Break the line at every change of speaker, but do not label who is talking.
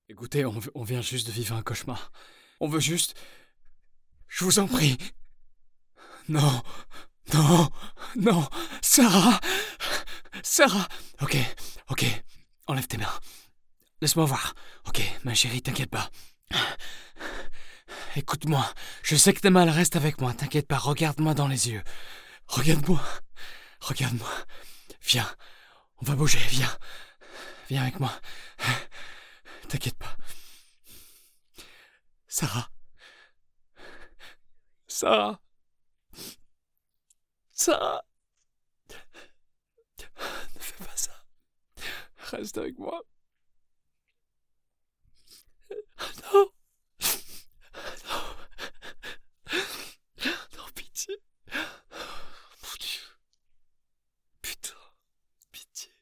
Écoutez, on vient juste de vivre un cauchemar. On veut juste... Je vous en prie. Non, non, non, Sarah, Sarah. Ok, ok, enlève tes mains. Laisse-moi voir. Ok, ma chérie, t'inquiète pas. Écoute-moi, je sais que tes mains restent avec moi, t'inquiète pas, regarde-moi dans les yeux. Regarde-moi, regarde-moi. Viens, on va bouger, viens. Viens avec moi. T'inquiète pas. Sarah. Sarah. Sarah. Ne fais pas ça. Reste avec moi.